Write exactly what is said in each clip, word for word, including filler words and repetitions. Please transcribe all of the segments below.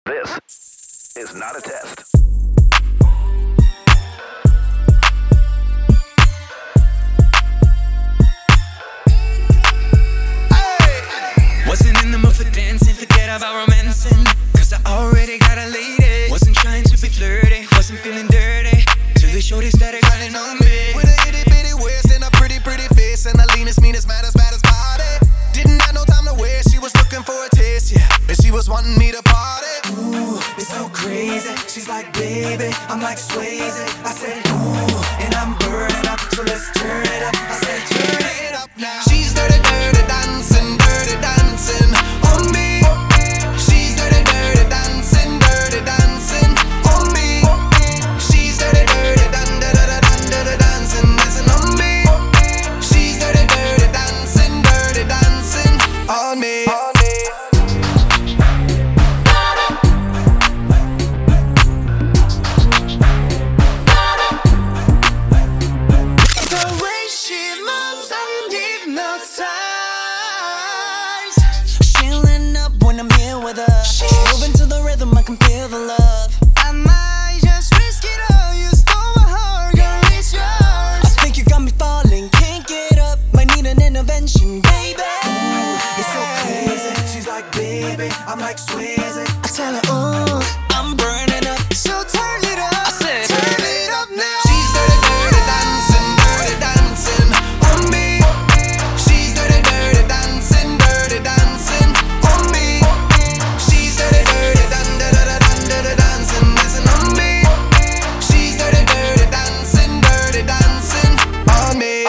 This is not a test. Wasn't in the mood for dancing, forget about romancing, cause I already got a lady. Wasn't trying to be flirty, wasn't feeling dirty, till the shorty started grinding on me. With a itty bitty waist and a pretty pretty face, and a leanest, meanest, maddest, baddest body. Didn't have no time to waste, she was looking for a taste, yeah, and she was wanting me to party. Ooh, it's so crazy, she's like, baby, I'm like Swayze. I said, ooh, and I'm burning up, so let's turn it up. I said, turn it up now. She's dirty, dirty dancing, dirty dancing on me. She's dirty, dirty dancing, dirty dancing on me. She's dirty, dirty dan da da da dan da da dancing, dancing on me. She's dirty, dirty dancing, dirty dancing on me. The way she moves, I'm hypnotized. Chilling up when I'm here with her. She's moving to the rhythm, I can feel the love. I might just risk it all. You stole my heart, girl, it's yours. I think you got me falling, can't get up. Might need an intervention, baby. Ooh, it's so crazy. She's like, baby, I'm like Swayze. I tell her, ooh, I'm burning up, so turn it up. I said, turn it up now. She's dirty, dirty dancing, dirty dancing on me. She's dirty, dirty dancing, dirty dancing on me. She's dirty, dirty dan da da da dan da da dancing, dancing on me. She's dirty, dirty dancing, dirty dancing on me.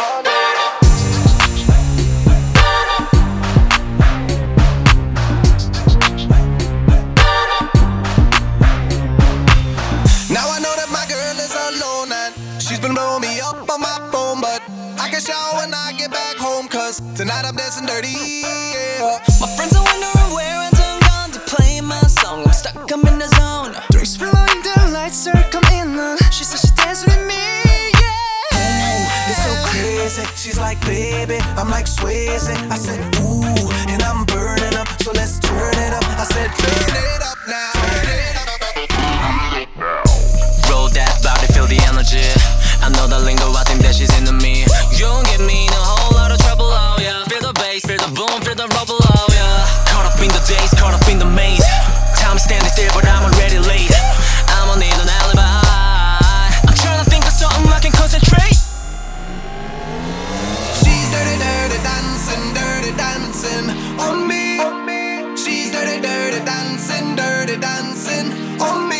Now I know that my girl is alone and she's been blowing me up on my phone, but I can shower when I get back home, cause tonight I'm dancing dirty, yeah. My friends are wondering where I'm gone to play my song. I'm stuck, I'm in the zone. Drinks flowing, the lights are coming on. She said she's dancing with me, yeah. Ooh, it's so crazy. She's like, baby, I'm like Swayze. I said, ooh, and I'm burning up, so let's turn it up. I said, turn it up now. Turn it up. Roll that body, feel the energy. I know the lingo, I think that she's into me. You don't get me in a whole lot of trouble, oh yeah. Feel the bass, feel the boom, feel the rubble, oh yeah. Caught up in the days, caught up in the maze. Time standing still, but I'm already late. I'ma need an alibi. I'm trying to think of something I can concentrate. She's dirty, dirty dancing, dirty dancing on me. She's dirty, dirty dancing, dirty dancing on me.